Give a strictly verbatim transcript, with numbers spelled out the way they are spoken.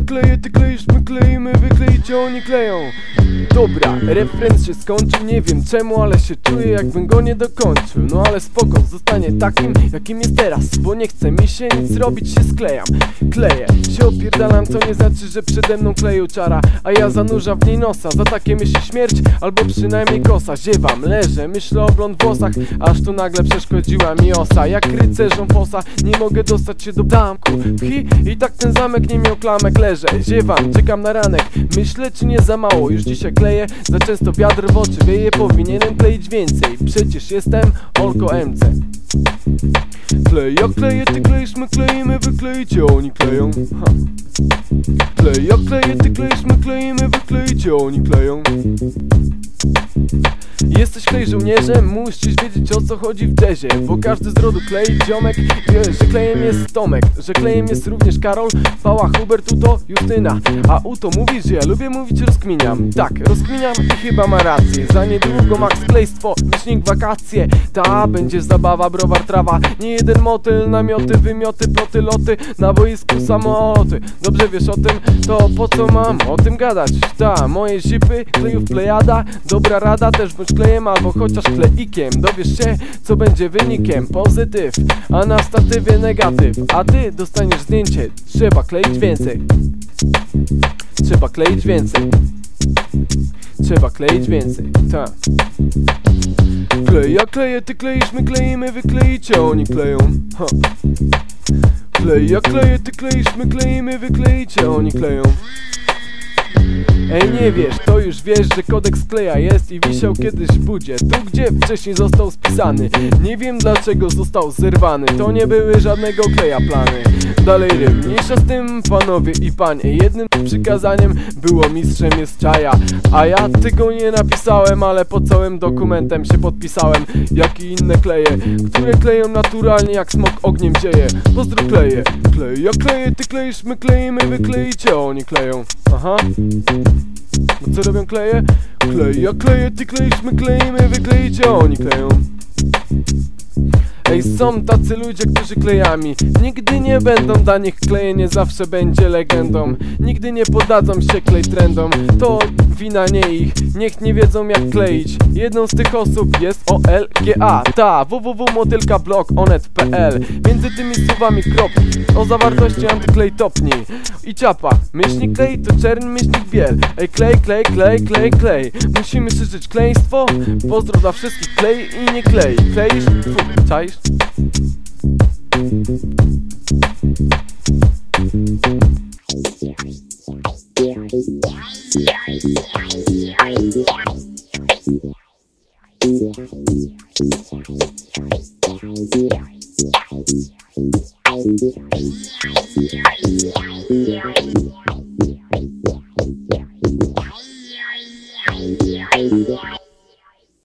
kleję, ty kleisz, my kleimy, wy kleicie, oni kleją. Dobra, refren się skończył, nie wiem czemu, ale się czuję, jakbym go nie dokończył. No ale spoko, zostanie takim, jakim jest teraz, bo nie chce mi się nic robić, się sklejam. Kleję, się opierdalam, to nie znaczy, że przede mną kleją czara, a ja zanurzam w niej nosa. Za takie myśli śmierć, albo przynajmniej kosa. Ziewam, leżę, myślę o blond włosach, aż tu nagle przeszkodziła mi osa. Jak rycerzom fosa, nie mogę dostać się do damku. Pchi, i tak ten zamek nie miał klamek. Leżę, ziewam, czekam na ranek, myślę, czy nie za mało. Już dzisiaj kleję, za często wiatr w oczy wieje, powinienem kleić więcej, przecież jestem Olko M C. Klej, ja kleję, ty kleisz, my kleimy, wy kleicie, oni kleją. Ha. Klej, ja kleję, ty kleisz, my kleimy, wy kleicie, oni kleją. Jesteś klej żołnierzem, musisz wiedzieć, o co chodzi w jazzie, bo każdy z rodu klei, ziomek wie, że klejem jest Tomek, że klejem jest również Karol, Pała, Hubert, Uto, Justyna. A Uto mówi, że ja lubię mówić rozkminiam. Tak, rozkminiam i chyba ma rację. Za niedługo Max klejstwo, myślnik wakacje. Ta będzie zabawa, browar, trawa, nie jeden motyl, namioty, wymioty, ploty, loty, na boisku samoloty. Dobrze wiesz o tym, to po co mam o tym gadać? Ta, moje zipy, klejów plejada, dobra rada, też bądź klejem albo chociaż kleikiem. Dowiesz się, co będzie wynikiem, pozytyw, a na statywie negatyw. A ty dostaniesz zdjęcie, trzeba kleić więcej. Trzeba kleić więcej. Trzeba kleić więcej, tak. Klej, ja kleję, ty kleisz, my kleimy, wy kleicie, oni kleją. Ha. Klej, ja kleję, ty kleisz, my kleimy, wy kleicie, oni kleją. Ej, nie wiesz, to już wiesz, że kodeks kleja jest i wisiał kiedyś w budzie, tu gdzie wcześniej został spisany. Nie wiem dlaczego został zerwany, to nie były żadnego kleja plany. Dalej rym, mniejsza z tym, panowie i panie. Jednym przykazaniem było mistrzem jest czaja, a ja tego nie napisałem, ale pod całym dokumentem się podpisałem. Jak i inne kleje, które kleją naturalnie jak smok ogniem zieje. Pozdro kleje, klej, ja kleję, ty kleisz, my kleimy, wy kleicie, oni kleją. Aha. No co robią kleje? Klej, ja kleję, ty kleisz, my kleimy, wy kleicie, oni kleją. Ej, są tacy ludzie, którzy klejami nigdy nie będą, dla nich klejenie zawsze będzie legendą. Nigdy nie poddadzą się klej trendom, to wina nie ich, niech nie wiedzą jak kleić. Jedną z tych osób jest O L G A, ta www motylka blog onet kropka p l. Między tymi słowami kropki, o zawartości antyklej topnij. I ciapa, myślnik klej to czerń, myślnik biel. Ej, klej, klej, klej, klej, klej. Musimy krzyczeć kleństwo, pozdro dla wszystkich klej i nie klei. Kleisz? Fu, czaisz?